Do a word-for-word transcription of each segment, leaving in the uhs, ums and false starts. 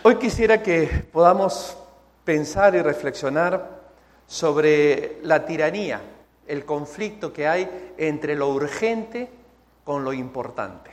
Hoy quisiera que podamos pensar y reflexionar sobre la tiranía, el conflicto que hay entre lo urgente con lo importante.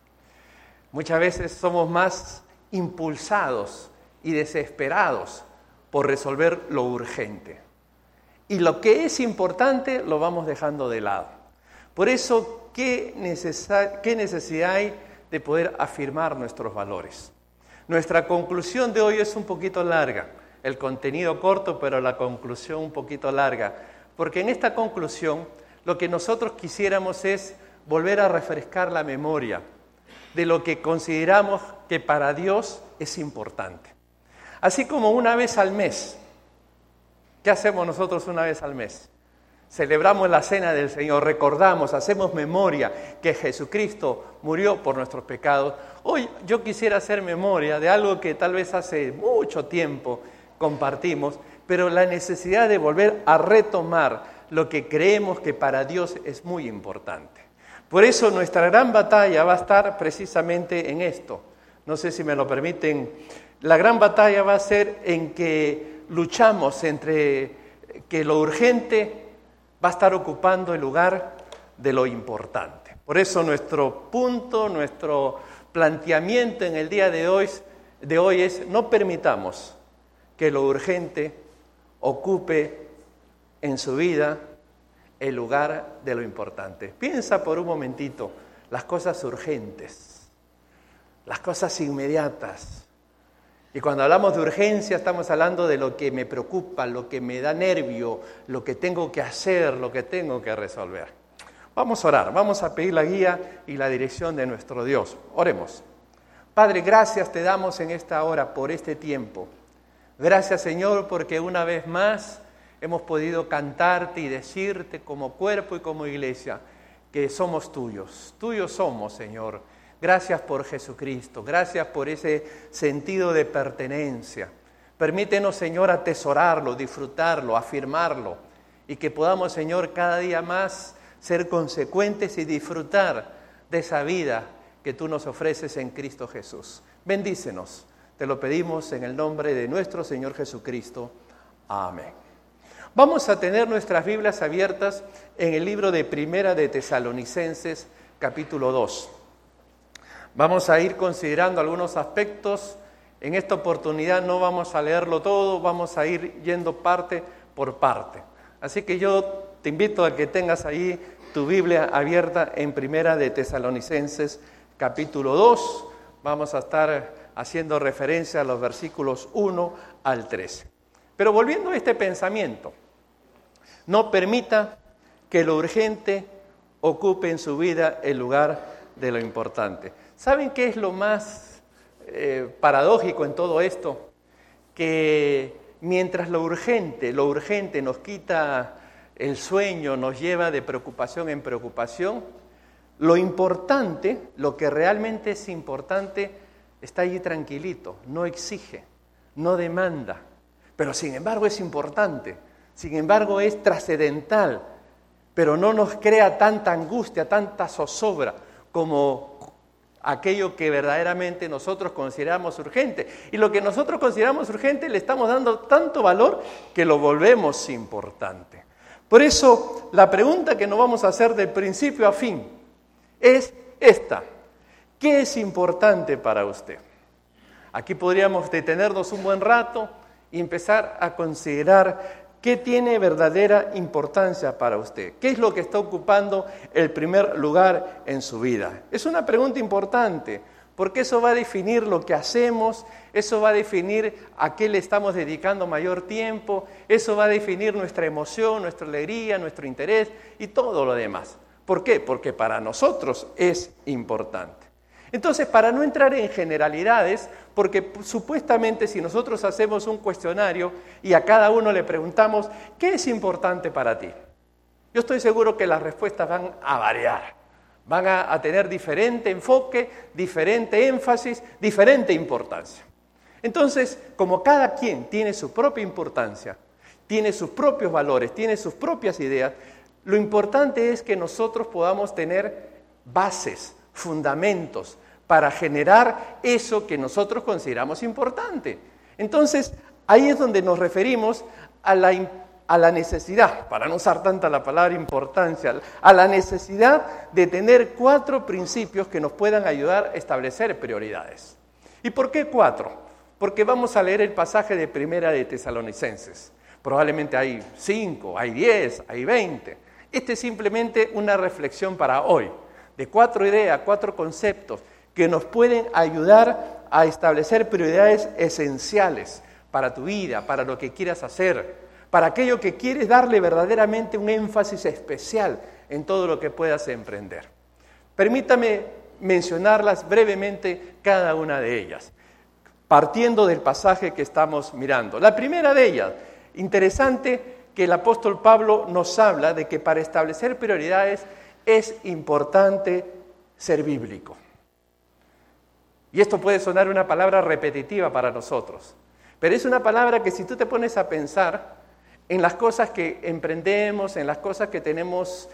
Muchas veces somos más impulsados y desesperados por resolver lo urgente. Y lo que es importante lo vamos dejando de lado. Por eso, ¿qué, necesa- qué necesidad hay de poder afirmar nuestros valores? Nuestra conclusión de hoy es un poquito larga. El contenido corto, pero la conclusión un poquito larga. Porque en esta conclusión, lo que nosotros quisiéramos es volver a refrescar la memoria de lo que consideramos que para Dios es importante. Así como una vez al mes. ¿Qué hacemos nosotros una vez al mes? Celebramos la cena del Señor, recordamos, hacemos memoria que Jesucristo murió por nuestros pecados. Hoy yo quisiera hacer memoria de algo que tal vez hace mucho tiempo compartimos, pero la necesidad de volver a retomar lo que creemos que para Dios es muy importante. Por eso nuestra gran batalla va a estar precisamente en esto. No sé si me lo permiten. La gran batalla va a ser en que luchamos entre que lo urgente va a estar ocupando el lugar de lo importante. Por eso nuestro punto, nuestro planteamiento en el día de hoy, de hoy es no permitamos que lo urgente ocupe en su vida el lugar de lo importante. Piensa por un momentito las cosas urgentes, las cosas inmediatas. Y cuando hablamos de urgencia estamos hablando de lo que me preocupa, lo que me da nervio, lo que tengo que hacer, lo que tengo que resolver. Vamos a orar, vamos a pedir la guía y la dirección de nuestro Dios. Oremos. Padre, gracias te damos en esta hora por este tiempo. Gracias, Señor, porque una vez más hemos podido cantarte y decirte como cuerpo y como iglesia que somos tuyos. Tuyos somos, Señor. Gracias por Jesucristo, gracias por ese sentido de pertenencia. Permítenos, Señor, atesorarlo, disfrutarlo, afirmarlo y que podamos, Señor, cada día más ser consecuentes y disfrutar de esa vida que tú nos ofreces en Cristo Jesús. Bendícenos, te lo pedimos en el nombre de nuestro Señor Jesucristo. Amén. Vamos a tener nuestras Biblias abiertas en el libro de Primera de Tesalonicenses, capítulo dos. Vamos a ir considerando algunos aspectos. En esta oportunidad no vamos a leerlo todo, vamos a ir yendo parte por parte. Así que yo te invito a que tengas ahí tu Biblia abierta en Primera de Tesalonicenses, capítulo dos. Vamos a estar haciendo referencia a los versículos uno al trece. Pero volviendo a este pensamiento, no permita que lo urgente ocupe en su vida el lugar de lo importante. ¿Saben qué es lo más eh, paradójico en todo esto? Que mientras lo urgente, lo urgente nos quita el sueño, nos lleva de preocupación en preocupación, lo importante, lo que realmente es importante, está allí tranquilito, no exige, no demanda, pero sin embargo es importante, sin embargo es trascendental, pero no nos crea tanta angustia, tanta zozobra como aquello que verdaderamente nosotros consideramos urgente. Y lo que nosotros consideramos urgente le estamos dando tanto valor que lo volvemos importante. Por eso, la pregunta que nos vamos a hacer de principio a fin es esta. ¿Qué es importante para usted? Aquí podríamos detenernos un buen rato y empezar a considerar qué tiene verdadera importancia para usted. ¿Qué es lo que está ocupando el primer lugar en su vida? Es una pregunta importante, porque eso va a definir lo que hacemos, eso va a definir a qué le estamos dedicando mayor tiempo, eso va a definir nuestra emoción, nuestra alegría, nuestro interés y todo lo demás. ¿Por qué? Porque para nosotros es importante. Entonces, para no entrar en generalidades, porque supuestamente si nosotros hacemos un cuestionario y a cada uno le preguntamos, ¿qué es importante para ti? Yo estoy seguro que las respuestas van a variar, van a, a tener diferente enfoque, diferente énfasis, diferente importancia. Entonces, como cada quien tiene su propia importancia, tiene sus propios valores, tiene sus propias ideas, lo importante es que nosotros podamos tener bases, fundamentos, para generar eso que nosotros consideramos importante. Entonces, ahí es donde nos referimos a la, a la necesidad, para no usar tanta la palabra importancia, a la necesidad de tener cuatro principios que nos puedan ayudar a establecer prioridades. ¿Y por qué cuatro? Porque vamos a leer el pasaje de Primera de Tesalonicenses. Probablemente hay cinco, hay diez, hay veinte. Este es simplemente una reflexión para hoy, de cuatro ideas, cuatro conceptos que nos pueden ayudar a establecer prioridades esenciales para tu vida, para lo que quieras hacer, para aquello que quieres darle verdaderamente un énfasis especial en todo lo que puedas emprender. Permítame mencionarlas brevemente cada una de ellas, partiendo del pasaje que estamos mirando. La primera de ellas, interesante que el apóstol Pablo nos habla de que para establecer prioridades es importante ser bíblico. Y esto puede sonar una palabra repetitiva para nosotros, pero es una palabra que si tú te pones a pensar en las cosas que emprendemos, en las cosas que tenemos,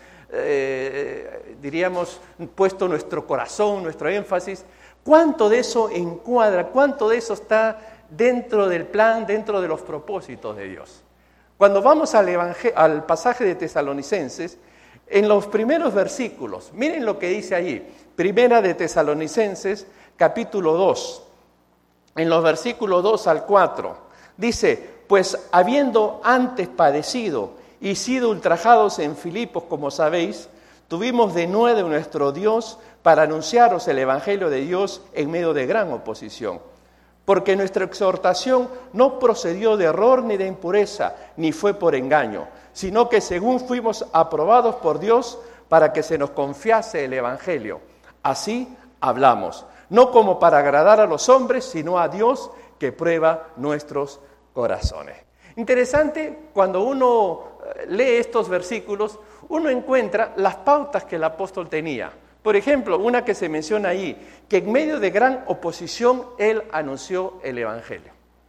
eh, diríamos, puesto nuestro corazón, nuestro énfasis, ¿cuánto de eso encuadra, cuánto de eso está dentro del plan, dentro de los propósitos de Dios? Cuando vamos al, evangel- al pasaje de Tesalonicenses, en los primeros versículos, miren lo que dice allí, Primera de Tesalonicenses, capítulo dos, en los versículos dos al cuatro, dice, pues habiendo antes padecido y sido ultrajados en Filipos, como sabéis, tuvimos de nuevo nuestro Dios para anunciaros el evangelio de Dios en medio de gran oposición. Porque nuestra exhortación no procedió de error ni de impureza, ni fue por engaño, sino que según fuimos aprobados por Dios para que se nos confiase el evangelio. Así hablamos, no como para agradar a los hombres, sino a Dios que prueba nuestros corazones. Interesante, cuando uno lee estos versículos, uno encuentra las pautas que el apóstol tenía. Por ejemplo, una que se menciona ahí, que en medio de gran oposición él anunció el evangelio.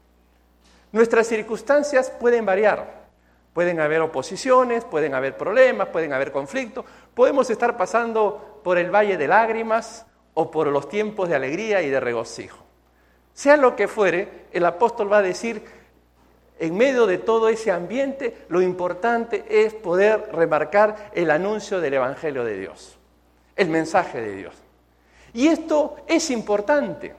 Nuestras circunstancias pueden variar. Pueden haber oposiciones, pueden haber problemas, pueden haber conflictos. Podemos estar pasando por el valle de lágrimas o por los tiempos de alegría y de regocijo. Sea lo que fuere, el apóstol va a decir, en medio de todo ese ambiente, lo importante es poder remarcar el anuncio del evangelio de Dios, el mensaje de Dios. Y esto es importante,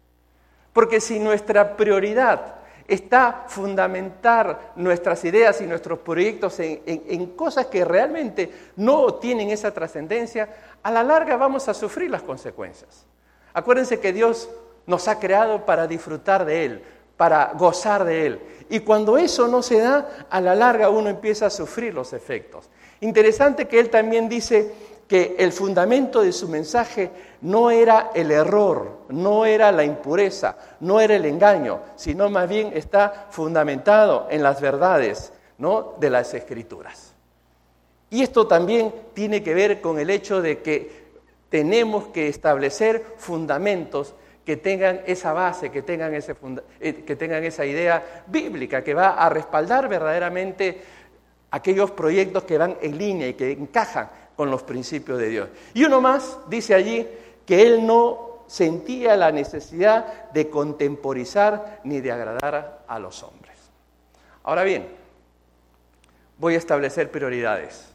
porque si nuestra prioridad está fundamentar nuestras ideas y nuestros proyectos en, en, en cosas que realmente no tienen esa trascendencia, a la larga vamos a sufrir las consecuencias. Acuérdense que Dios nos ha creado para disfrutar de Él, para gozar de Él. Y cuando eso no se da, a la larga uno empieza a sufrir los efectos. Interesante que Él también dice que el fundamento de su mensaje no era el error, no era la impureza, no era el engaño, sino más bien está fundamentado en las verdades, ¿no?, de las Escrituras. Y esto también tiene que ver con el hecho de que tenemos que establecer fundamentos que tengan esa base, que tengan, ese funda- que tengan esa idea bíblica, que va a respaldar verdaderamente aquellos proyectos que van en línea y que encajan con los principios de Dios. Y uno más dice allí que él no sentía la necesidad de contemporizar ni de agradar a los hombres. Ahora bien, voy a establecer prioridades,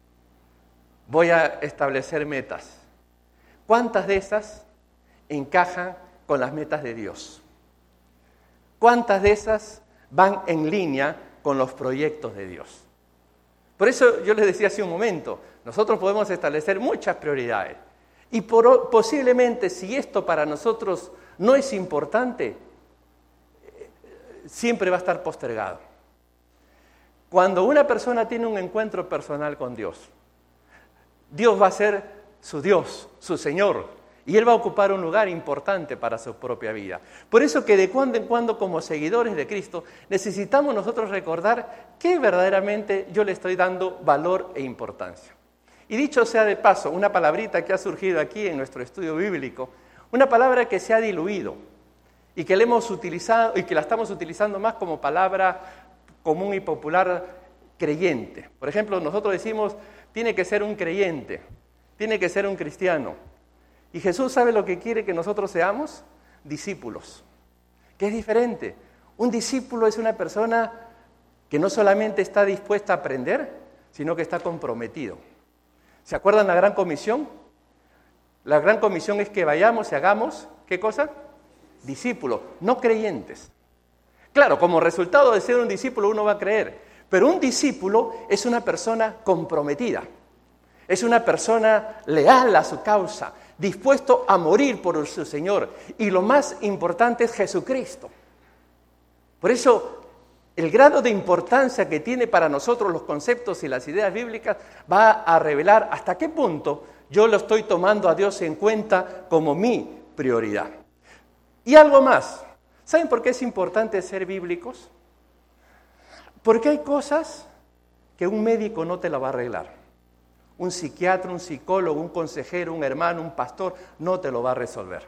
voy a establecer metas. ¿Cuántas de esas encajan con las metas de Dios? ¿Cuántas de esas van en línea con los proyectos de Dios? Por eso yo les decía hace un momento, nosotros podemos establecer muchas prioridades y por, posiblemente si esto para nosotros no es importante, siempre va a estar postergado. Cuando una persona tiene un encuentro personal con Dios, Dios va a ser su Dios, su Señor, y Él va a ocupar un lugar importante para su propia vida. Por eso que de cuando en cuando, como seguidores de Cristo, necesitamos nosotros recordar que verdaderamente yo le estoy dando valor e importancia. Y dicho sea de paso, una palabrita que ha surgido aquí en nuestro estudio bíblico, una palabra que se ha diluido y que la hemos utilizado y que la estamos utilizando más como palabra común y popular, creyente. Por ejemplo, nosotros decimos, tiene que ser un creyente, tiene que ser un cristiano. Y Jesús sabe lo que quiere que nosotros seamos, discípulos, que es diferente. Un discípulo es una persona que no solamente está dispuesta a aprender, sino que está comprometido. ¿Se acuerdan la Gran Comisión? La Gran Comisión es que vayamos y hagamos, ¿qué cosa? Discípulos, no creyentes. Claro, como resultado de ser un discípulo uno va a creer, pero un discípulo es una persona comprometida, es una persona leal a su causa, dispuesto a morir por su Señor, y lo más importante es Jesucristo. Por eso, el grado de importancia que tiene para nosotros los conceptos y las ideas bíblicas va a revelar hasta qué punto yo lo estoy tomando a Dios en cuenta como mi prioridad. Y algo más, ¿saben por qué es importante ser bíblicos? Porque hay cosas que un médico no te la va a arreglar. Un psiquiatra, un psicólogo, un consejero, un hermano, un pastor, no te lo va a resolver.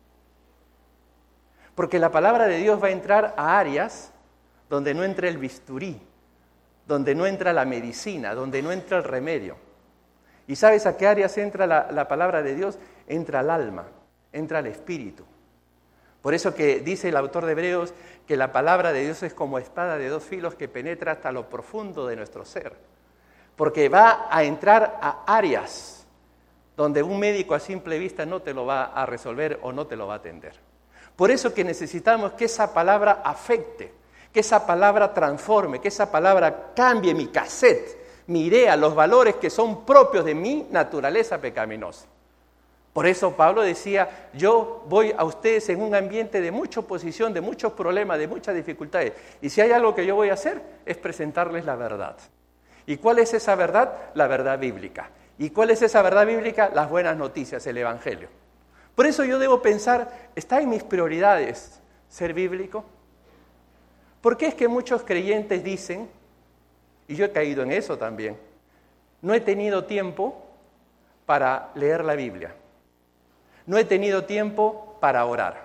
Porque la palabra de Dios va a entrar a áreas donde no entra el bisturí, donde no entra la medicina, donde no entra el remedio. ¿Y sabes a qué áreas entra la, la palabra de Dios? Entra al alma, entra al espíritu. Por eso que dice el autor de Hebreos que la palabra de Dios es como espada de dos filos que penetra hasta lo profundo de nuestro ser. Porque va a entrar a áreas donde un médico a simple vista no te lo va a resolver o no te lo va a atender. Por eso que necesitamos que esa palabra afecte, que esa palabra transforme, que esa palabra cambie mi cassette, mi idea, los valores que son propios de mi naturaleza pecaminosa. Por eso Pablo decía, yo voy a ustedes en un ambiente de mucha oposición, de muchos problemas, de muchas dificultades. Y si hay algo que yo voy a hacer, es presentarles la verdad. ¿Y cuál es esa verdad? La verdad bíblica. ¿Y cuál es esa verdad bíblica? Las buenas noticias, el Evangelio. Por eso yo debo pensar, ¿está en mis prioridades ser bíblico? ¿Por qué es que muchos creyentes dicen, y yo he caído en eso también, no he tenido tiempo para leer la Biblia? No he tenido tiempo para orar.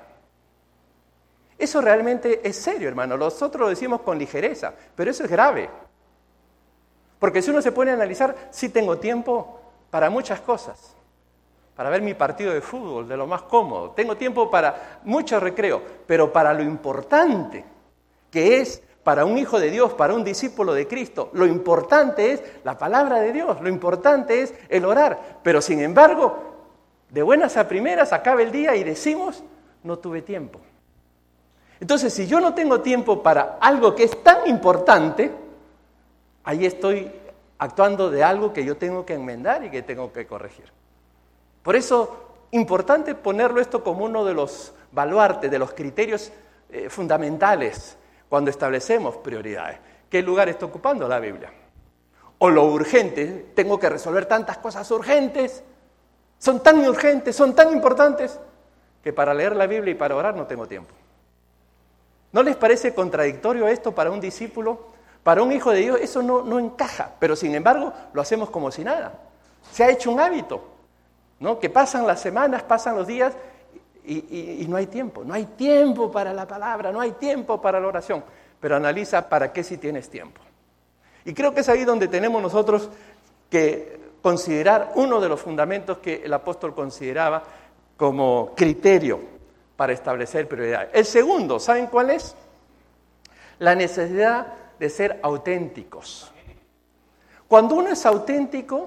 Eso realmente es serio, hermano. Nosotros lo decimos con ligereza, pero eso es grave. Porque si uno se pone a analizar, sí tengo tiempo para muchas cosas. Para ver mi partido de fútbol, de lo más cómodo. Tengo tiempo para mucho recreo, pero para lo importante, que es para un hijo de Dios, para un discípulo de Cristo, lo importante es la palabra de Dios, lo importante es el orar. Pero sin embargo, de buenas a primeras acaba el día y decimos, no tuve tiempo. Entonces, si yo no tengo tiempo para algo que es tan importante, ahí estoy actuando de algo que yo tengo que enmendar y que tengo que corregir. Por eso, importante ponerlo esto como uno de los baluartes, de los criterios eh, fundamentales cuando establecemos prioridades. ¿Qué lugar está ocupando la Biblia? O lo urgente, tengo que resolver tantas cosas urgentes, son tan urgentes, son tan importantes, que para leer la Biblia y para orar no tengo tiempo. ¿No les parece contradictorio esto para un discípulo? Para un hijo de Dios eso no, no encaja, pero sin embargo lo hacemos como si nada. Se ha hecho un hábito, ¿no? Que pasan las semanas, pasan los días y, y, y no hay tiempo. No hay tiempo para la palabra, no hay tiempo para la oración. Pero analiza para qué sí tienes tiempo. Y creo que es ahí donde tenemos nosotros que considerar uno de los fundamentos que el apóstol consideraba como criterio para establecer prioridades. El segundo, ¿saben cuál es? La necesidad de ser auténticos. Cuando uno es auténtico,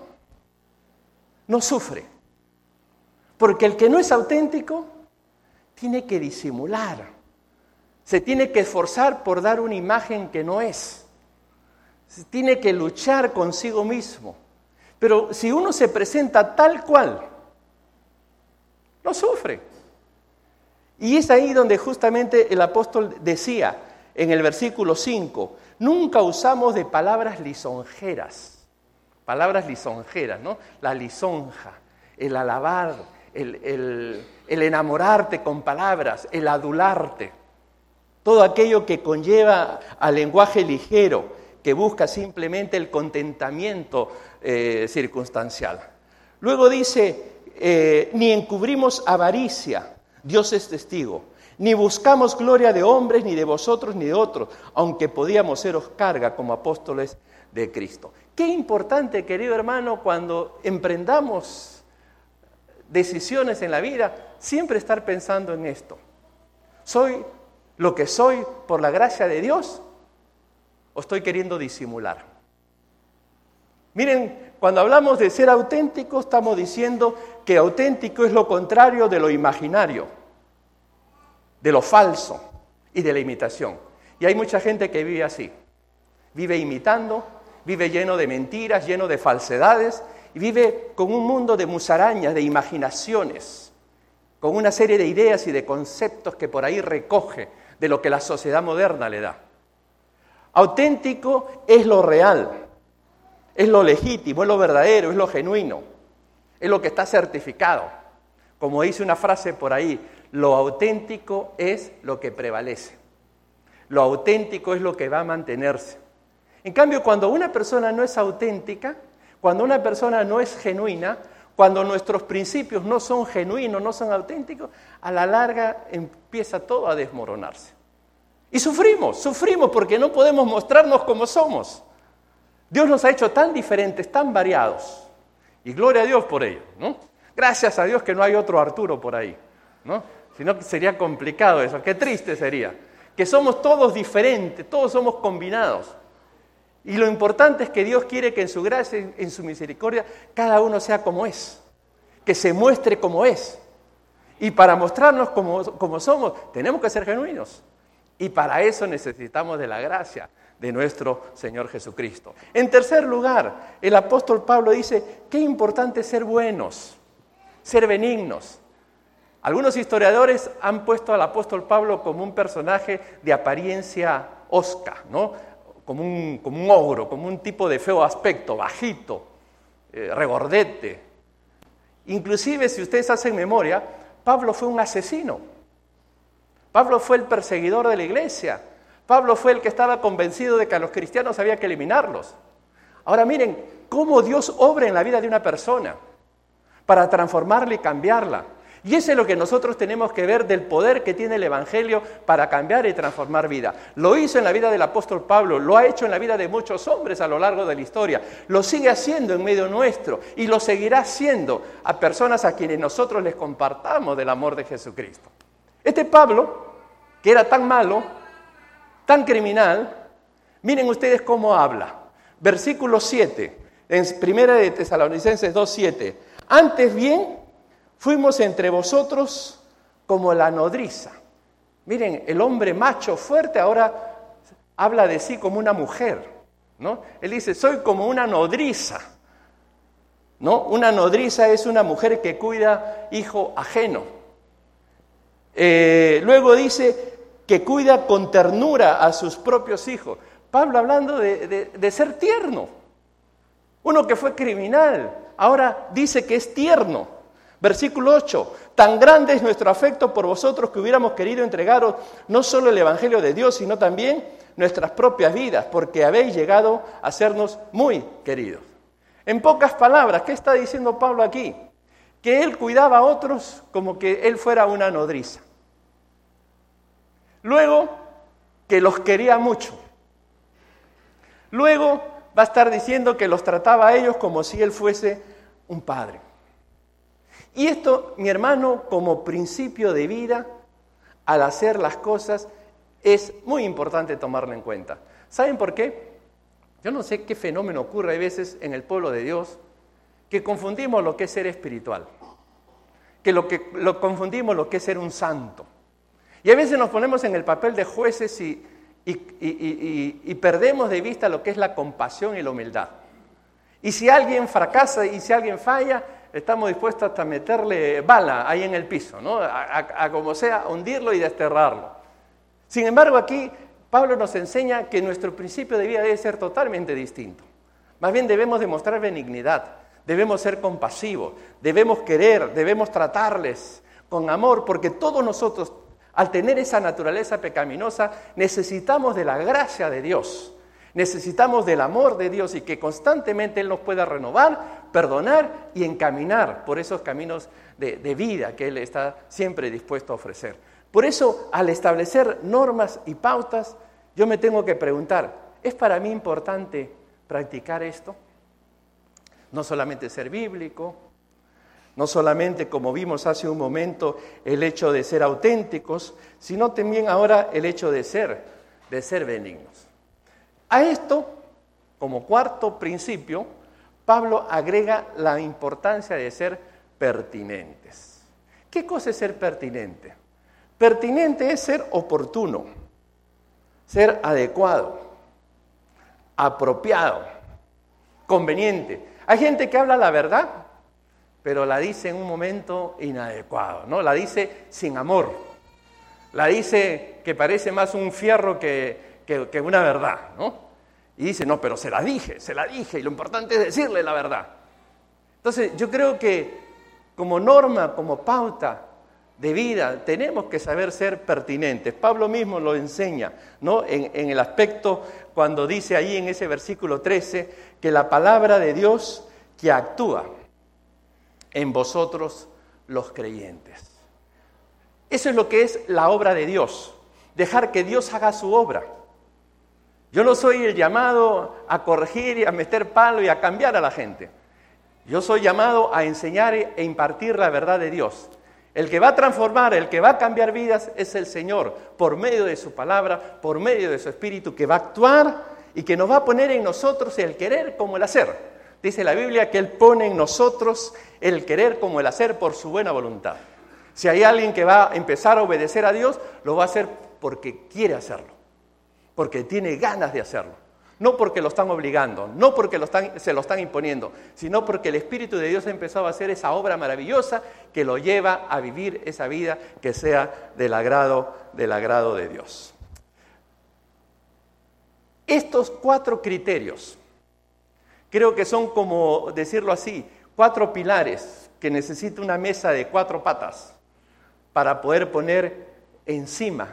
no sufre. Porque el que no es auténtico tiene que disimular. Se tiene que esforzar por dar una imagen que no es. Se tiene que luchar consigo mismo. Pero si uno se presenta tal cual, no sufre. Y es ahí donde justamente el apóstol decía en el versículo cinco, nunca usamos de palabras lisonjeras, palabras lisonjeras, ¿no? La lisonja, el alabar, el, el, el enamorarte con palabras, el adularte, todo aquello que conlleva al lenguaje ligero, que busca simplemente el contentamiento eh, circunstancial. Luego dice, eh, ni encubrimos avaricia, Dios es testigo, ni buscamos gloria de hombres, ni de vosotros, ni de otros, aunque podíamos seros carga como apóstoles de Cristo. Qué importante, querido hermano, cuando emprendamos decisiones en la vida, siempre estar pensando en esto. ¿Soy lo que soy por la gracia de Dios o estoy queriendo disimular? Miren, cuando hablamos de ser auténtico, estamos diciendo que auténtico es lo contrario de lo imaginario, de lo falso y de la imitación. Y hay mucha gente que vive así, vive imitando, vive lleno de mentiras, lleno de falsedades, y vive con un mundo de musarañas, de imaginaciones, con una serie de ideas y de conceptos que por ahí recoge de lo que la sociedad moderna le da. Auténtico es lo real, es lo legítimo, es lo verdadero, es lo genuino, es lo que está certificado. Como dice una frase por ahí, lo auténtico es lo que prevalece. Lo auténtico es lo que va a mantenerse. En cambio, cuando una persona no es auténtica, cuando una persona no es genuina, cuando nuestros principios no son genuinos, no son auténticos, a la larga empieza todo a desmoronarse. Y sufrimos, sufrimos porque no podemos mostrarnos como somos. Dios nos ha hecho tan diferentes, tan variados. Y gloria a Dios por ello, ¿no? Gracias a Dios que no hay otro Arturo por ahí, ¿no? Si no, sería complicado eso, qué triste sería. Que somos todos diferentes, todos somos combinados. Y lo importante es que Dios quiere que en su gracia, en su misericordia, cada uno sea como es, que se muestre como es. Y para mostrarnos como, como somos, tenemos que ser genuinos. Y para eso necesitamos de la gracia de nuestro Señor Jesucristo. En tercer lugar, el apóstol Pablo dice, qué importante es ser buenos, ser benignos. Algunos historiadores han puesto al apóstol Pablo como un personaje de apariencia hosca, ¿no? Como un, como un ogro, como un tipo de feo aspecto, bajito, eh, regordete. Inclusive, si ustedes hacen memoria, Pablo fue un asesino. Pablo fue el perseguidor de la iglesia. Pablo fue el que estaba convencido de que a los cristianos había que eliminarlos. Ahora miren cómo Dios obra en la vida de una persona para transformarla y cambiarla. Y eso es lo que nosotros tenemos que ver del poder que tiene el Evangelio para cambiar y transformar vida. Lo hizo en la vida del apóstol Pablo, lo ha hecho en la vida de muchos hombres a lo largo de la historia, lo sigue haciendo en medio nuestro y lo seguirá haciendo a personas a quienes nosotros les compartamos del amor de Jesucristo. Este Pablo, que era tan malo, tan criminal, miren ustedes cómo habla. Versículo siete, en primera de Tesalonicenses dos siete. Antes bien, fuimos entre vosotros como la nodriza. Miren, el hombre macho fuerte ahora habla de sí como una mujer, ¿no? Él dice, soy como una nodriza, ¿no? Una nodriza es una mujer que cuida hijo ajeno. Eh, luego dice que cuida con ternura a sus propios hijos. Pablo hablando de, de, de ser tierno. Uno que fue criminal, ahora dice que es tierno. Versículo ocho, tan grande es nuestro afecto por vosotros que hubiéramos querido entregaros no solo el Evangelio de Dios, sino también nuestras propias vidas, porque habéis llegado a sernos muy queridos. En pocas palabras, ¿qué está diciendo Pablo aquí? Que él cuidaba a otros como que él fuera una nodriza. Luego, que los quería mucho. Luego va a estar diciendo que los trataba a ellos como si él fuese un padre. Y esto, mi hermano, como principio de vida, al hacer las cosas, es muy importante tomarlo en cuenta. ¿Saben por qué? Yo no sé qué fenómeno ocurre a veces en el pueblo de Dios, que confundimos lo que es ser espiritual, que lo que lo confundimos lo que es ser un santo. Y a veces nos ponemos en el papel de jueces y, y, y, y, y, y perdemos de vista lo que es la compasión y la humildad. Y si alguien fracasa y si alguien falla, estamos dispuestos hasta meterle bala ahí en el piso, ¿no? A, a, a como sea, hundirlo y desterrarlo. Sin embargo, aquí Pablo nos enseña que nuestro principio de vida debe ser totalmente distinto. Más bien debemos demostrar benignidad, debemos ser compasivos, debemos querer, debemos tratarles con amor, porque todos nosotros, al tener esa naturaleza pecaminosa, necesitamos de la gracia de Dios. Necesitamos del amor de Dios y que constantemente Él nos pueda renovar, perdonar y encaminar por esos caminos de, de vida que Él está siempre dispuesto a ofrecer. Por eso, al establecer normas y pautas, yo me tengo que preguntar, ¿es para mí importante practicar esto? No solamente ser bíblico, No solamente, como vimos hace un momento, el hecho de ser auténticos, sino también ahora el hecho de ser, de ser benignos. A esto, como cuarto principio, Pablo agrega la importancia de ser pertinentes. ¿Qué cosa es ser pertinente? Pertinente es ser oportuno, ser adecuado, apropiado, conveniente. Hay gente que habla la verdad, pero la dice en un momento inadecuado, ¿no? La dice sin amor, la dice que parece más un fierro que, que, que una verdad, ¿no? Y dice, no, pero se la dije, se la dije, y lo importante es decirle la verdad. Entonces, yo creo que como norma, como pauta de vida, tenemos que saber ser pertinentes. Pablo mismo lo enseña, ¿no? En, en el aspecto, cuando dice ahí en ese versículo trece, que la palabra de Dios que actúa en vosotros los creyentes. Eso es lo que es la obra de Dios, dejar que Dios haga su obra. Yo no soy el llamado a corregir y a meter palo y a cambiar a la gente. Yo soy llamado a enseñar e impartir la verdad de Dios. El que va a transformar, el que va a cambiar vidas es el Señor, por medio de su palabra, por medio de su Espíritu, que va a actuar y que nos va a poner en nosotros el querer como el hacer. Dice la Biblia que Él pone en nosotros el querer como el hacer por su buena voluntad. Si hay alguien que va a empezar a obedecer a Dios, lo va a hacer porque quiere hacerlo, porque tiene ganas de hacerlo. No porque lo están obligando, no porque lo están, se lo están imponiendo, sino porque el Espíritu de Dios ha empezado a hacer esa obra maravillosa que lo lleva a vivir esa vida que sea del agrado, del agrado de Dios. Estos cuatro criterios, creo que son, como decirlo así, cuatro pilares que necesita una mesa de cuatro patas para poder poner encima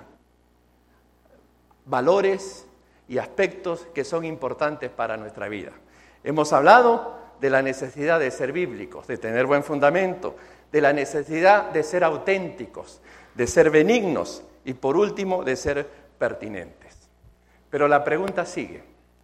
valores y aspectos que son importantes para nuestra vida. Hemos hablado de la necesidad de ser bíblicos, de tener buen fundamento, de la necesidad de ser auténticos, de ser benignos y, por último, de ser pertinentes. Pero la pregunta sigue.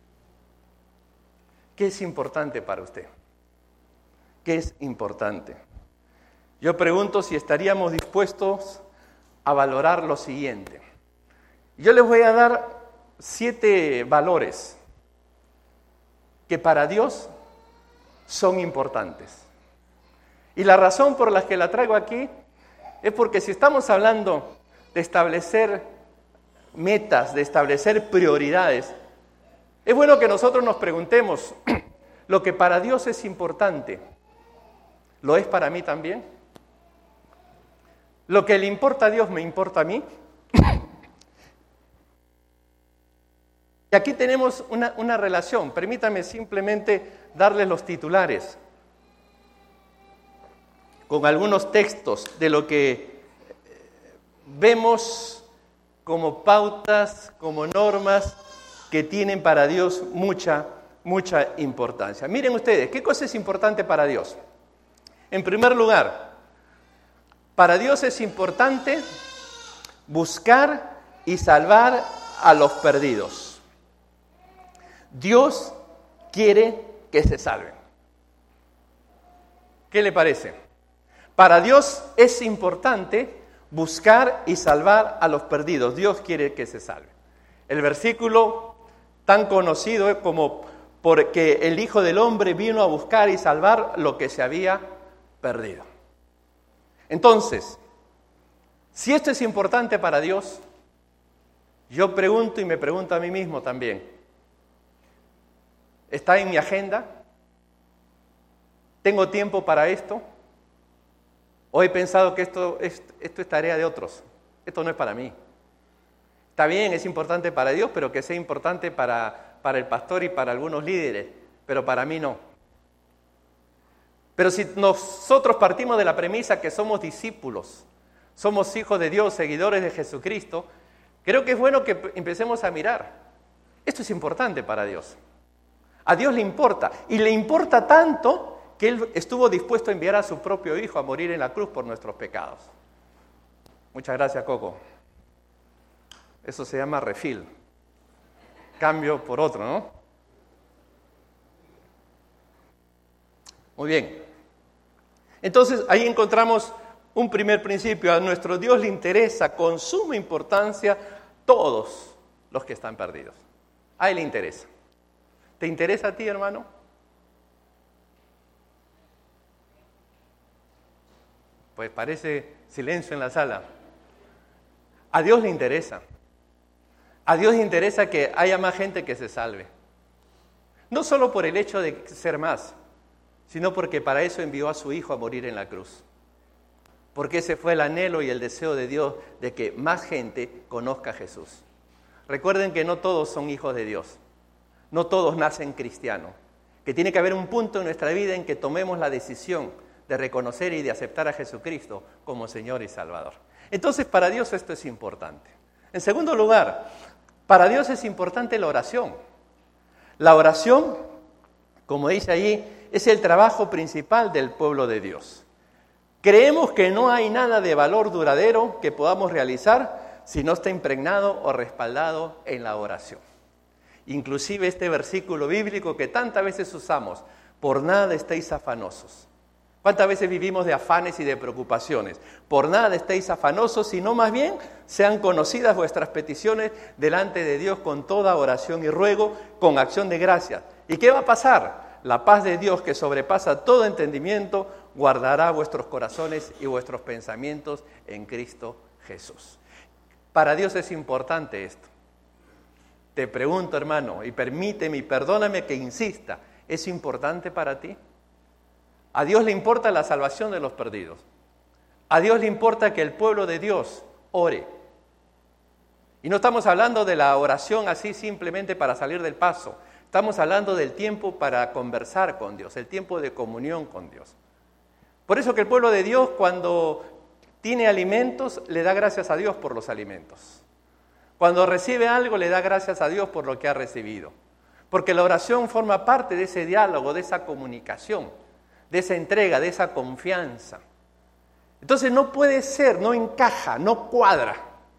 ¿Qué es importante para usted? ¿Qué es importante? Yo pregunto si estaríamos dispuestos a valorar lo siguiente. Yo les voy a dar siete valores que para Dios son importantes. Y la razón por la que la traigo aquí es porque si estamos hablando de establecer metas, de establecer prioridades, es bueno que nosotros nos preguntemos, ¿lo que para Dios es importante, lo es para mí también? ¿Lo que le importa a Dios me importa a mí? Y aquí tenemos una, una relación. Permítame simplemente darles los titulares con algunos textos de lo que vemos como pautas, como normas que tienen para Dios mucha, mucha importancia. Miren ustedes, ¿qué cosa es importante para Dios? En primer lugar, para Dios es importante buscar y salvar a los perdidos. Dios quiere que se salven. ¿Qué le parece? Para Dios es importante buscar y salvar a los perdidos. Dios quiere que se salven. El versículo tan conocido como porque el Hijo del Hombre vino a buscar y salvar lo que se había perdido. Entonces, si esto es importante para Dios, yo pregunto y me pregunto a mí mismo también, ¿está en mi agenda? ¿Tengo tiempo para esto? ¿O he pensado que esto es, esto es tarea de otros? Esto no es para mí. Está bien, es importante para Dios, pero que sea importante para, para el pastor y para algunos líderes, pero para mí no. Pero si nosotros partimos de la premisa que somos discípulos, somos hijos de Dios, seguidores de Jesucristo, creo que es bueno que empecemos a mirar. Esto es importante para Dios. A Dios le importa, y le importa tanto que Él estuvo dispuesto a enviar a su propio Hijo a morir en la cruz por nuestros pecados. Muchas gracias, Coco. Eso se llama refill. Cambio por otro, ¿no? Muy bien. Entonces ahí encontramos un primer principio. A nuestro Dios le interesa con suma importancia todos los que están perdidos. A Él le interesa. ¿Te interesa a ti, hermano? Pues parece silencio en la sala. A Dios le interesa. A Dios le interesa que haya más gente que se salve. No solo por el hecho de ser más, sino porque para eso envió a su Hijo a morir en la cruz. Porque ese fue el anhelo y el deseo de Dios de que más gente conozca a Jesús. Recuerden que no todos son hijos de Dios. No todos nacen cristianos. Que tiene que haber un punto en nuestra vida en que tomemos la decisión de reconocer y de aceptar a Jesucristo como Señor y Salvador. Entonces, para Dios esto es importante. En segundo lugar, para Dios es importante la oración. La oración, como dice allí, es el trabajo principal del pueblo de Dios. Creemos que no hay nada de valor duradero que podamos realizar si no está impregnado o respaldado en la oración. Inclusive este versículo bíblico que tantas veces usamos, por nada estéis afanosos. ¿Cuántas veces vivimos de afanes y de preocupaciones? Por nada estéis afanosos, sino más bien sean conocidas vuestras peticiones delante de Dios con toda oración y ruego, con acción de gracias. ¿Y qué va a pasar? La paz de Dios que sobrepasa todo entendimiento, guardará vuestros corazones y vuestros pensamientos en Cristo Jesús. Para Dios es importante esto. Te pregunto, hermano, y permíteme y perdóname que insista, ¿es importante para ti? A Dios le importa la salvación de los perdidos. A Dios le importa que el pueblo de Dios ore. Y no estamos hablando de la oración así simplemente para salir del paso. Estamos hablando del tiempo para conversar con Dios, el tiempo de comunión con Dios. Por eso que el pueblo de Dios, cuando tiene alimentos, le da gracias a Dios por los alimentos. Cuando recibe algo, le da gracias a Dios por lo que ha recibido. Porque la oración forma parte de ese diálogo, de esa comunicación, de esa entrega, de esa confianza. Entonces no puede ser, no encaja, no cuadra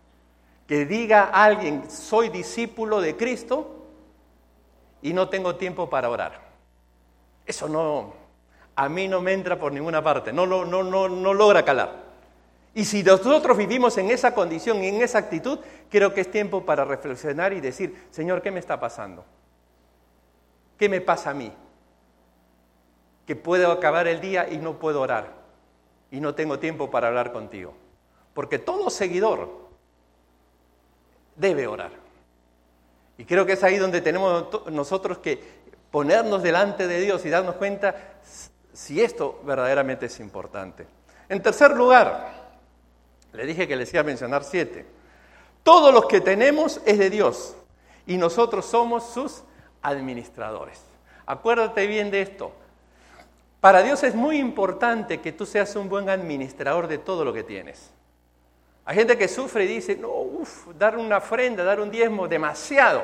que diga alguien, soy discípulo de Cristo y no tengo tiempo para orar. Eso no, a mí no me entra por ninguna parte, no, no, no, no, no logra calar. Y si nosotros vivimos en esa condición y en esa actitud, creo que es tiempo para reflexionar y decir, Señor, ¿qué me está pasando? ¿Qué me pasa a mí? Que puedo acabar el día y no puedo orar, y no tengo tiempo para hablar contigo. Porque todo seguidor debe orar. Y creo que es ahí donde tenemos nosotros que ponernos delante de Dios y darnos cuenta si esto verdaderamente es importante. En tercer lugar, le dije que les iba a mencionar siete. Todo lo que tenemos es de Dios y nosotros somos sus administradores. Acuérdate bien de esto. Para Dios es muy importante que tú seas un buen administrador de todo lo que tienes. Hay gente que sufre y dice, no, uff, dar una ofrenda, dar un diezmo, demasiado.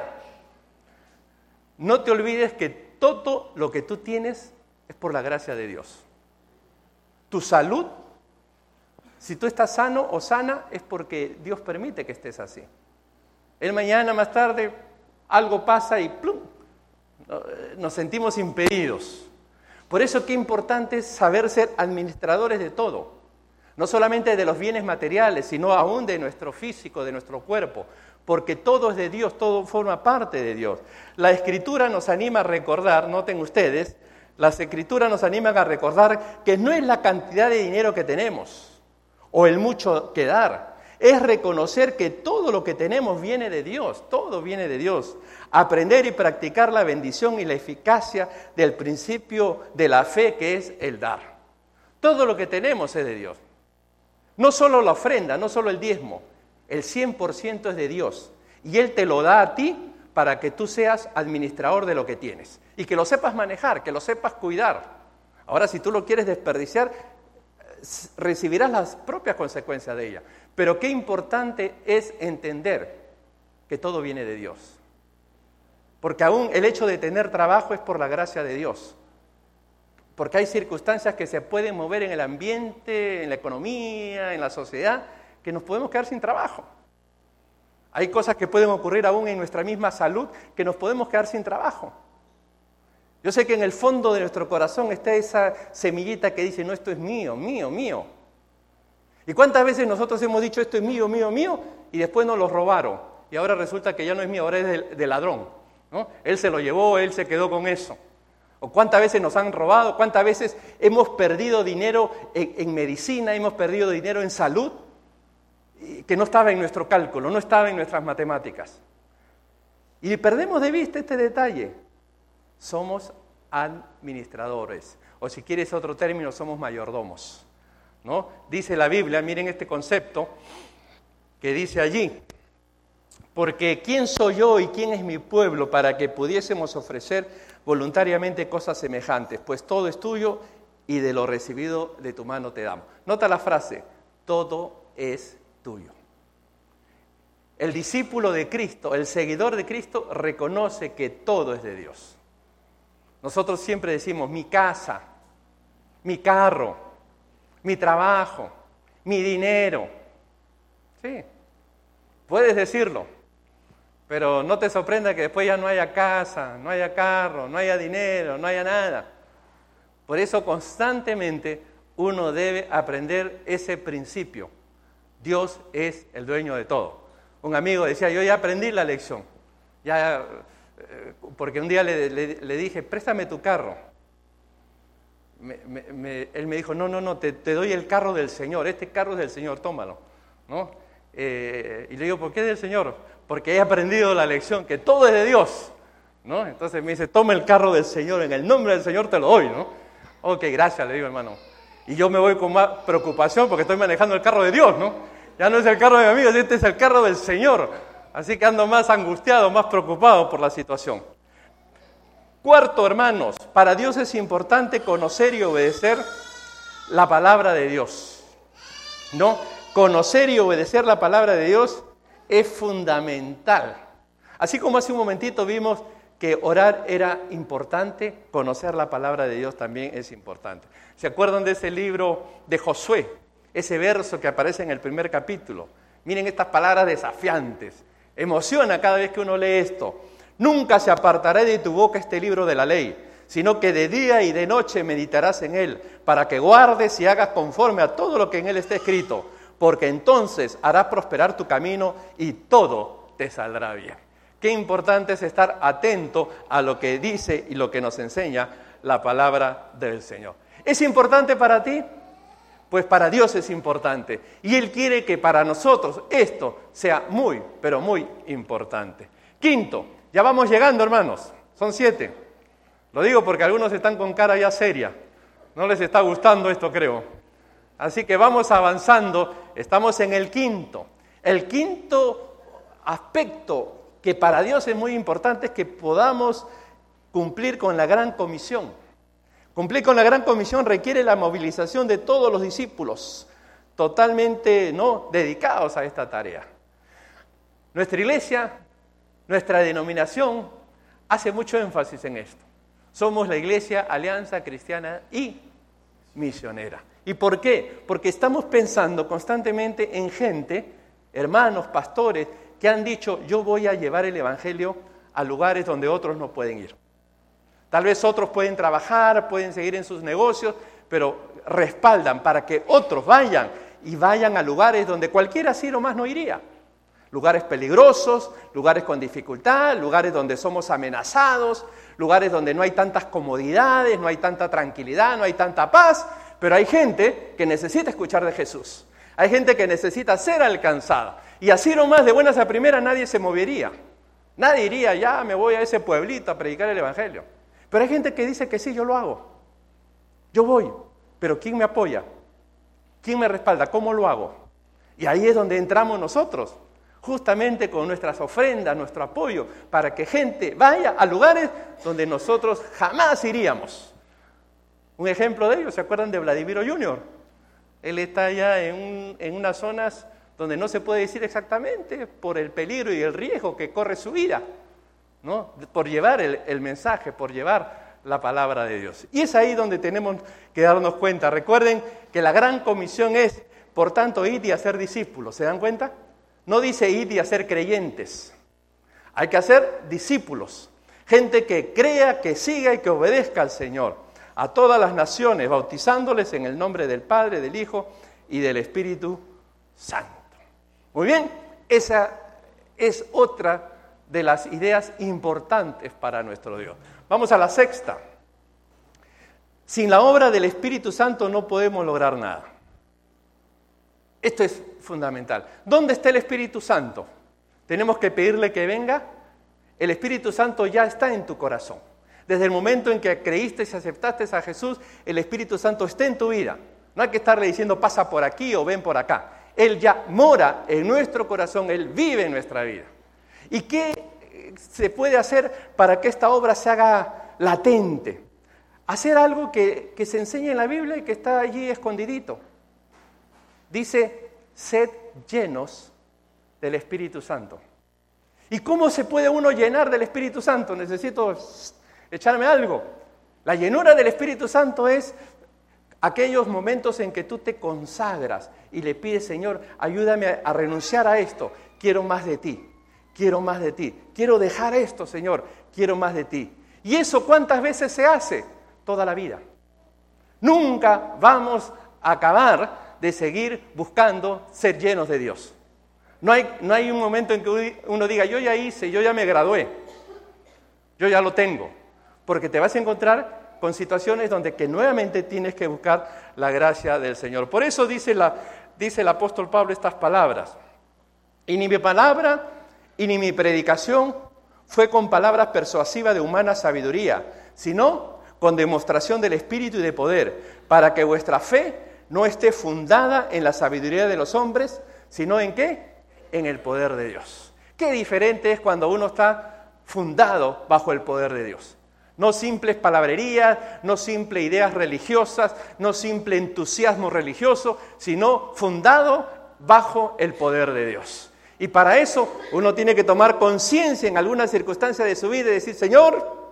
No te olvides que todo lo que tú tienes es por la gracia de Dios. Tu salud, si tú estás sano o sana, es porque Dios permite que estés así. El mañana, más tarde, algo pasa y ¡plum!, nos sentimos impedidos. Por eso qué importante es saber ser administradores de todo. No solamente de los bienes materiales, sino aún de nuestro físico, de nuestro cuerpo. Porque todo es de Dios, todo forma parte de Dios. La Escritura nos anima a recordar, noten ustedes, las Escrituras nos animan a recordar que no es la cantidad de dinero que tenemos o el mucho que dar. Es reconocer que todo lo que tenemos viene de Dios, todo viene de Dios. Aprender y practicar la bendición y la eficacia del principio de la fe que es el dar. Todo lo que tenemos es de Dios. No solo la ofrenda, no solo el diezmo, el cien por ciento es de Dios. Y Él te lo da a ti para que tú seas administrador de lo que tienes. Y que lo sepas manejar, que lo sepas cuidar. Ahora, si tú lo quieres desperdiciar, recibirás las propias consecuencias de ella. Pero qué importante es entender que todo viene de Dios. Porque aún el hecho de tener trabajo es por la gracia de Dios. Porque hay circunstancias que se pueden mover en el ambiente, en la economía, en la sociedad, que nos podemos quedar sin trabajo. Hay cosas que pueden ocurrir aún en nuestra misma salud, que nos podemos quedar sin trabajo. Yo sé que en el fondo de nuestro corazón está esa semillita que dice, no, esto es mío, mío, mío. ¿Y cuántas veces nosotros hemos dicho, esto es mío, mío, mío, y después nos lo robaron? Y ahora resulta que ya no es mío, ahora es del, del ladrón, ¿no? Él se lo llevó, él se quedó con eso. ¿O cuántas veces nos han robado? ¿Cuántas veces hemos perdido dinero en, en medicina, hemos perdido dinero en salud? Que no estaba en nuestro cálculo, no estaba en nuestras matemáticas. Y perdemos de vista este detalle. Somos administradores, o si quieres otro término, somos mayordomos, ¿no? Dice la Biblia, miren este concepto que dice allí, porque ¿quién soy yo y quién es mi pueblo para que pudiésemos ofrecer voluntariamente cosas semejantes? Pues todo es tuyo y de lo recibido de tu mano te damos. Nota la frase, todo es tuyo. El discípulo de Cristo, el seguidor de Cristo, reconoce que todo es de Dios. Nosotros siempre decimos, mi casa, mi carro, mi trabajo, mi dinero. Sí, puedes decirlo, pero no te sorprenda que después ya no haya casa, no haya carro, no haya dinero, no haya nada. Por eso constantemente uno debe aprender ese principio. Dios es el dueño de todo. Un amigo decía, yo ya aprendí la lección, ya, eh, porque un día le, le, le dije, préstame tu carro. Me, me, me, él me dijo, no, no, no, te, te doy el carro del Señor, este carro es del Señor, tómalo, ¿no? Eh, y le digo, ¿por qué del Señor? Porque he aprendido la lección, que todo es de Dios, ¿no? Entonces me dice, toma el carro del Señor, en el nombre del Señor te lo doy, ¿no? Ok, gracias, le digo, hermano. Y yo me voy con más preocupación porque estoy manejando el carro de Dios, ¿no? Ya no es el carro de mi amigo, este es el carro del Señor. Así que ando más angustiado, más preocupado por la situación. Cuarto, hermanos, para Dios es importante conocer y obedecer la palabra de Dios, ¿no? Conocer y obedecer la palabra de Dios es fundamental. Así como hace un momentito vimos que orar era importante, conocer la palabra de Dios también es importante. ¿Se acuerdan de ese libro de Josué? Ese verso que aparece en el primer capítulo. Miren estas palabras desafiantes. Emociona cada vez que uno lee esto. Nunca se apartará de tu boca este libro de la ley, sino que de día y de noche meditarás en él, para que guardes y hagas conforme a todo lo que en él está escrito, porque entonces harás prosperar tu camino y todo te saldrá bien. Qué importante es estar atento a lo que dice y lo que nos enseña la palabra del Señor. ¿Es importante para ti? Pues para Dios es importante. Y Él quiere que para nosotros esto sea muy, pero muy importante. Quinto, ya vamos llegando, hermanos. Son siete. Lo digo porque algunos están con cara ya seria. No les está gustando esto, creo. Así que vamos avanzando. Estamos en el quinto. El quinto aspecto que para Dios es muy importante es que podamos cumplir con la gran comisión. Cumplir con la gran comisión requiere la movilización de todos los discípulos, totalmente no dedicados a esta tarea. Nuestra iglesia, nuestra denominación, hace mucho énfasis en esto. Somos la Iglesia Alianza Cristiana y Misionera. ¿Y por qué? Porque estamos pensando constantemente en gente, hermanos, pastores, que han dicho, yo voy a llevar el Evangelio a lugares donde otros no pueden ir. Tal vez otros pueden trabajar, pueden seguir en sus negocios, pero respaldan para que otros vayan y vayan a lugares donde cualquiera así nomás no iría. Lugares peligrosos, lugares con dificultad, lugares donde somos amenazados, lugares donde no hay tantas comodidades, no hay tanta tranquilidad, no hay tanta paz, pero hay gente que necesita escuchar de Jesús. Hay gente que necesita ser alcanzada. Y así nomás de buenas a primeras nadie se movería. Nadie iría, ya me voy a ese pueblito a predicar el Evangelio. Pero hay gente que dice que sí, yo lo hago. Yo voy, pero ¿quién me apoya? ¿Quién me respalda? ¿Cómo lo hago? Y ahí es donde entramos nosotros, justamente con nuestras ofrendas, nuestro apoyo, para que gente vaya a lugares donde nosotros jamás iríamos. Un ejemplo de ello, ¿se acuerdan de Vladimiro junior? Él está allá en, un, en unas zonas donde no se puede decir exactamente por el peligro y el riesgo que corre su vida, ¿no? Por llevar el, el mensaje, por llevar la palabra de Dios. Y es ahí donde tenemos que darnos cuenta. Recuerden que la gran comisión es, por tanto, ir y hacer discípulos. ¿Se dan cuenta? No dice ir y hacer creyentes. Hay que hacer discípulos. Gente que crea, que siga y que obedezca al Señor. A todas las naciones, bautizándoles en el nombre del Padre, del Hijo y del Espíritu Santo. Muy bien, esa es otra de las ideas importantes para nuestro Dios. Vamos a la sexta. Sin la obra del Espíritu Santo no podemos lograr nada. Esto es fundamental. ¿Dónde está el Espíritu Santo? ¿Tenemos que pedirle que venga? El Espíritu Santo ya está en tu corazón. Desde el momento en que creíste y aceptaste a Jesús, el Espíritu Santo está en tu vida. No hay que estarle diciendo pasa por aquí o ven por acá. Él ya mora en nuestro corazón, Él vive en nuestra vida. ¿Y qué se puede hacer para que esta obra se haga latente? Hacer algo que, que se enseña en la Biblia y que está allí escondidito. Dice, sed llenos del Espíritu Santo. ¿Y cómo se puede uno llenar del Espíritu Santo? Necesito echarme algo. La llenura del Espíritu Santo es aquellos momentos en que tú te consagras y le pides, Señor, ayúdame a, a renunciar a esto. Quiero más de ti, quiero más de ti. Quiero dejar esto, Señor, quiero más de ti. ¿Y eso cuántas veces se hace? Toda la vida. Nunca vamos a acabar de seguir buscando ser llenos de Dios. No hay, no hay un momento en que uno diga, yo ya hice, yo ya me gradué, yo ya lo tengo, porque te vas a encontrar con situaciones donde que nuevamente tienes que buscar la gracia del Señor. Por eso dice, la, dice el apóstol Pablo estas palabras, y ni mi palabra y ni mi predicación fue con palabras persuasivas de humana sabiduría, sino con demostración del Espíritu y de poder, para que vuestra fe no esté fundada en la sabiduría de los hombres, sino en ¿qué? En el poder de Dios. Qué diferente es cuando uno está fundado bajo el poder de Dios. No simples palabrerías, no simples ideas religiosas, no simple entusiasmo religioso, sino fundado bajo el poder de Dios. Y para eso uno tiene que tomar conciencia en alguna circunstancia de su vida y decir, Señor,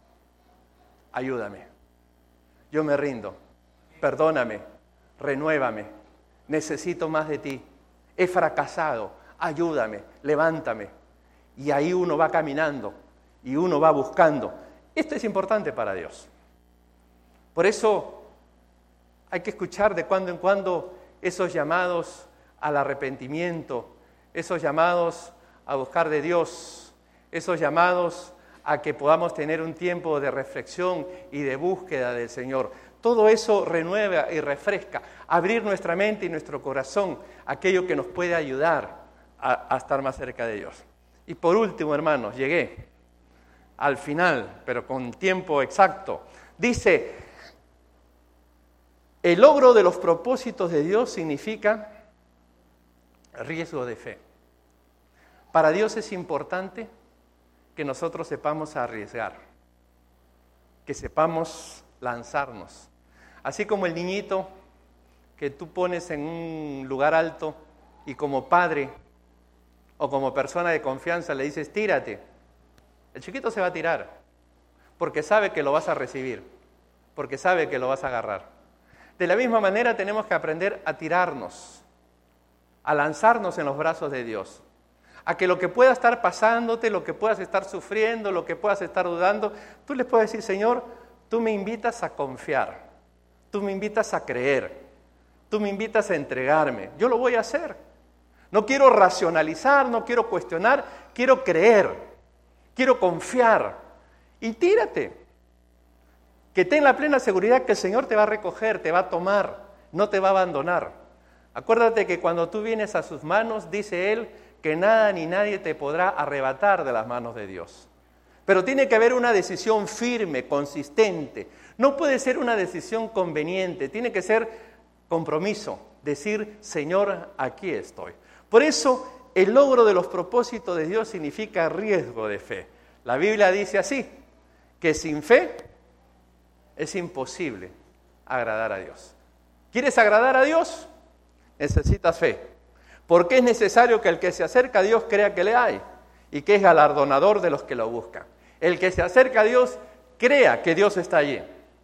ayúdame, yo me rindo, perdóname, renuévame, necesito más de ti, he fracasado, ayúdame, levántame. Y ahí uno va caminando y uno va buscando. Esto es importante para Dios. Por eso hay que escuchar de cuando en cuando esos llamados al arrepentimiento, esos llamados a buscar de Dios, esos llamados a que podamos tener un tiempo de reflexión y de búsqueda del Señor. Todo eso renueva y refresca, abrir nuestra mente y nuestro corazón, aquello que nos puede ayudar a, a estar más cerca de Dios. Y por último, hermanos, llegué al final, pero con tiempo exacto. Dice, el logro de los propósitos de Dios significa riesgo de fe. Para Dios es importante que nosotros sepamos arriesgar, que sepamos lanzarnos. Así como el niñito que tú pones en un lugar alto y como padre o como persona de confianza le dices, tírate. El chiquito se va a tirar porque sabe que lo vas a recibir, porque sabe que lo vas a agarrar. De la misma manera tenemos que aprender a tirarnos, a lanzarnos en los brazos de Dios. A que lo que pueda estar pasándote, lo que puedas estar sufriendo, lo que puedas estar dudando, tú les puedes decir, Señor, tú me invitas a confiar, tú me invitas a creer, tú me invitas a entregarme, yo lo voy a hacer. No quiero racionalizar, no quiero cuestionar, quiero creer, quiero confiar. Y tírate, que ten la plena seguridad que el Señor te va a recoger, te va a tomar, no te va a abandonar. Acuérdate que cuando tú vienes a sus manos, dice Él, que nada ni nadie te podrá arrebatar de las manos de Dios. Pero tiene que haber una decisión firme, consistente. No puede ser una decisión conveniente, tiene que ser compromiso. Decir, Señor, aquí estoy. Por eso, el logro de los propósitos de Dios significa riesgo de fe. La Biblia dice así, que sin fe es imposible agradar a Dios. ¿Quieres agradar a Dios? Necesitas fe. Porque es necesario que el que se acerca a Dios crea que le hay y que es galardonador de los que lo buscan. El que se acerca a Dios crea que Dios está allí.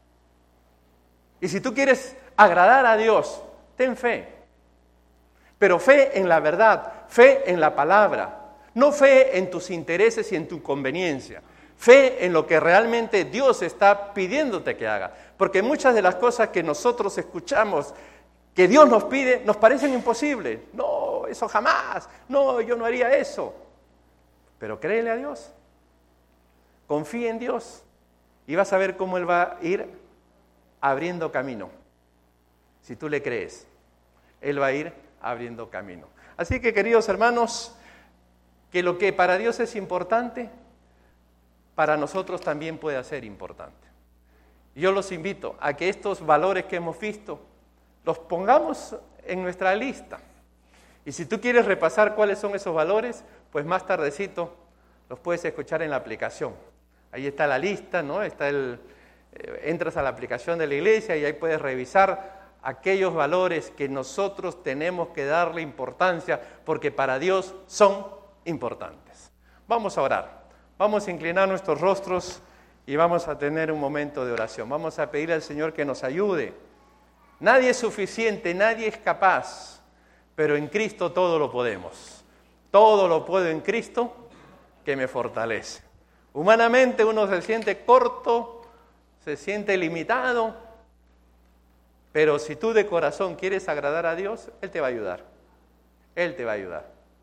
Y si tú quieres agradar a Dios, ten fe. Pero fe en la verdad, fe en la palabra, no fe en tus intereses y en tu conveniencia. Fe en lo que realmente Dios está pidiéndote que hagas. Porque muchas de las cosas que nosotros escuchamos que Dios nos pide, nos parecen imposibles. No, eso jamás. No, yo no haría eso. Pero créele a Dios. Confía en Dios. Y vas a ver cómo Él va a ir abriendo camino. Si tú le crees, Él va a ir abriendo camino. Así que, queridos hermanos, que lo que para Dios es importante, para nosotros también puede ser importante. Yo los invito a que estos valores que hemos visto los pongamos en nuestra lista. Y si tú quieres repasar cuáles son esos valores, pues más tardecito los puedes escuchar en la aplicación. Ahí está la lista, ¿no? Está el, eh, entras a la aplicación de la iglesia y ahí puedes revisar aquellos valores que nosotros tenemos que darle importancia porque para Dios son importantes. Vamos a orar. Vamos a inclinar nuestros rostros y vamos a tener un momento de oración. Vamos a pedirle al Señor que nos ayude. Nadie es suficiente, nadie es capaz, pero en Cristo todo lo podemos. Todo lo puedo en Cristo que me fortalece. Humanamente uno se siente corto, se siente limitado, pero si tú de corazón quieres agradar a Dios, Él te va a ayudar. Él te va a ayudar.